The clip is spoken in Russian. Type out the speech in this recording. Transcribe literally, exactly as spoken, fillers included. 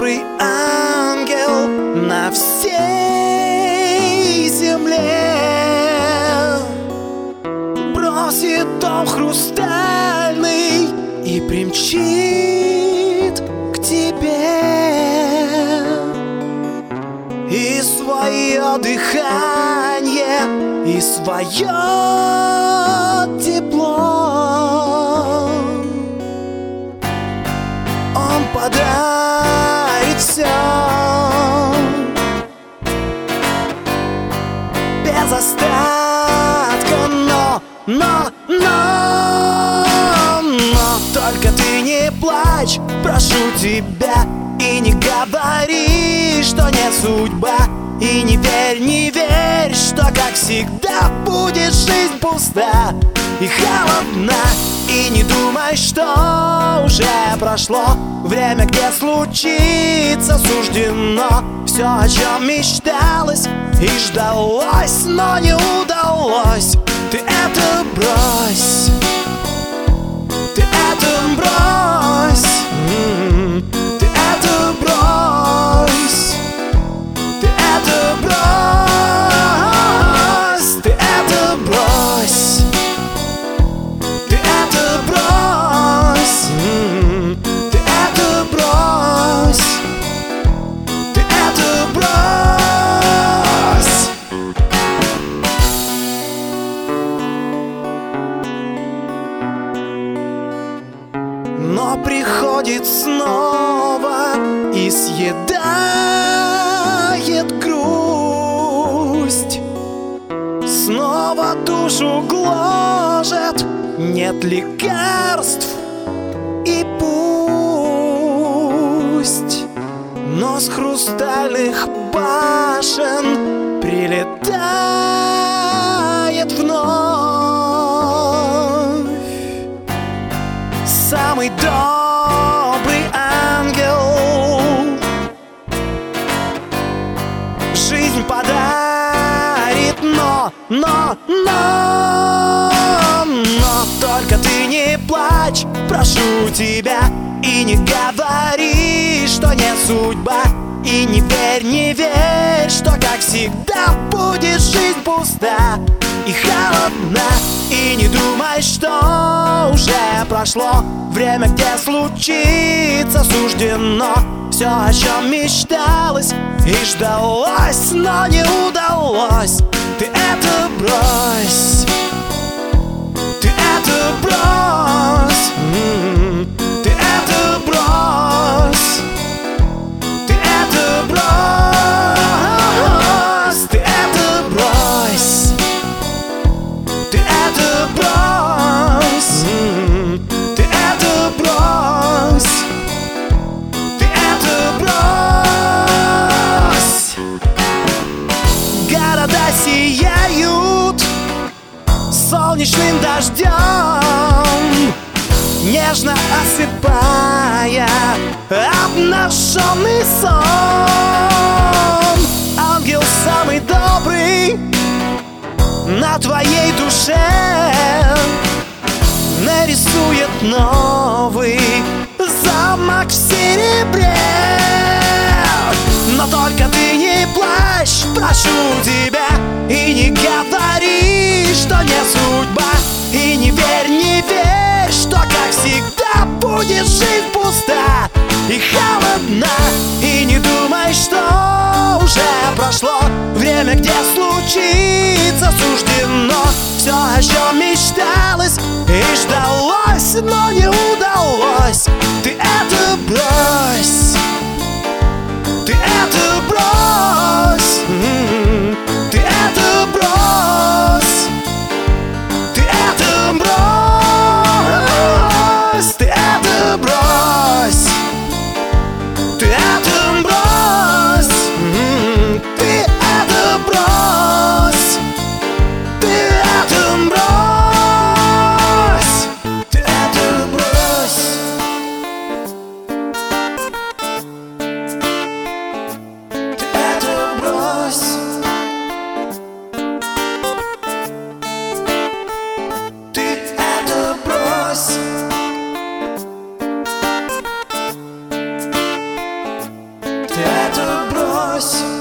добрый ангел на всей земле бросит дом хрустальный и примчит к тебе, и свое дыхание, и свое тепло он подарит все без остатка, но, но, но, но только ты не плачь, прошу тебя, и не говори, что не судьба. И не верь, не верь, что, как всегда, будет жизнь пуста и холодна. И не думай, что уже прошло время, где случится суждено все, о чем мечталось и ждалось, но не удалось. Ты это брось, ты это брось, ты это брось, ты это брось, ты это брось, ты это брось, ты это брось, ты это брось. Но приходит снова и съедает грусть, снова душу гложет, нет лекарств и пусть. Но с хрустальных башен прилетает вновь самый добрый ангел, жизнь подарит, но, но, но, но только ты не плачь, прошу тебя, и не говори, что не судьба. И не верь, не верь, что, как всегда, будет жизнь пуста и холодна. И не думай, что уже прошло время, где случится суждено все, о чем мечталось и ждалось, но не удалось. Ты это брось, ты это брось, ты это брось, ты это брось, ты это брось, ты это брось, ты это брось, ты это брось. Города сияют солнечным дождем, нежно осыпая обнаженный сон. Ангел самый добрый на твоей душе нарисует новый замок в серебре. Но только ты не плачь, прошу тебя, и не говори, что не судьба. И не верь, не верь, что, как всегда, будет жизнь пуста и холодна. И не думай, что уже прошло время, где случится суждено все, о чем мечталось и ждалось, но не удалось. Ты это брось, ты это брось, ты это брось, ты это брось, ты это брось, ты это брось, ты это брось, ты это брось, ты это брось. Ты это брось.